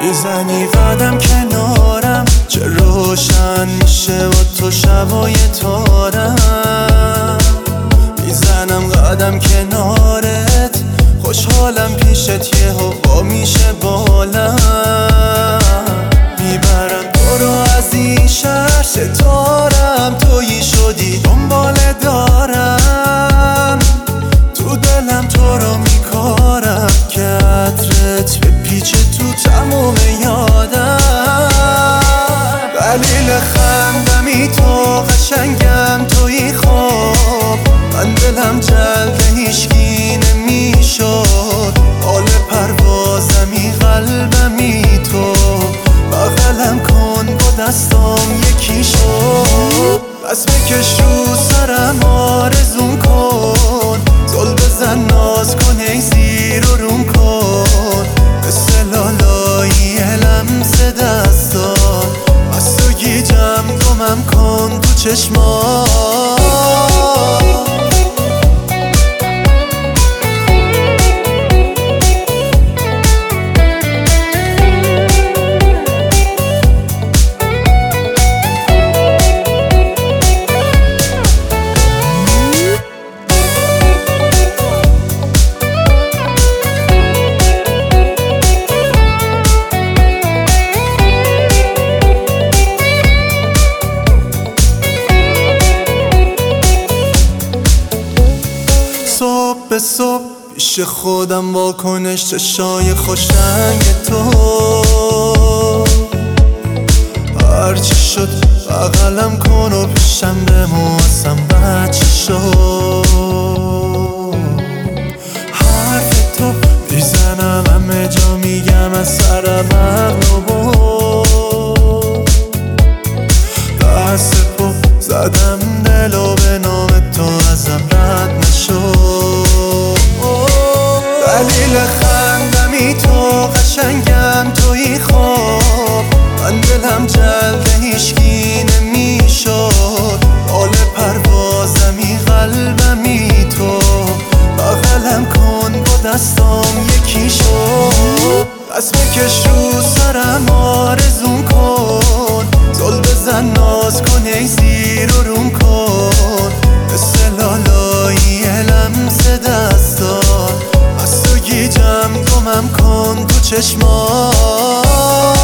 میزنی قدم کنارم، چه روشن میشه با تو شبای تارم. میزنم قدم کنارت، خوشحالم پیشت، یه هوا میشه بالم. میبرم تو رو از این شهر، ستارم تویی شدی دنبال دارم. تو دلم تو رو میکارم که عطرت بپیچه تو تموم یادم. دلیل خندمی تو، قشنگم توی خواب، من دلم جلد هیچکی نمیشد. حال پروازمی قلبمی تو، بغلم کن با دستام یکی شد. بس بکش رو سرم آرزون کن، زل بزن ناز کن ای زیر و روم کن. مثل لالایی لمس دستان، بس تو گیجم گمم کن تو چشمان. صبح به صبح پیش خودم واکنش چشای خوشرنگ تو. هرچی شد بغلم کن و پیشم بمون، اصلا بچه شد. حرف تو میزنم همه جا، میگم از سرم عقل و بود. دست پا زدم دلو به نام تو، ازم رد نشد. دلیل خندمی تو، قشنگم توی خواب، من دلم جلد هیچکی نمیشد. حال پروازمی قلبمی تو، بغلم کن با دستام یکی شد. بس بکش رو سرم آرزون کن، زل بزن ناز کن ای زیر و روم کن. مثل لالایی لمس دستان، بس تو گیجم گمم کن تو چشمان.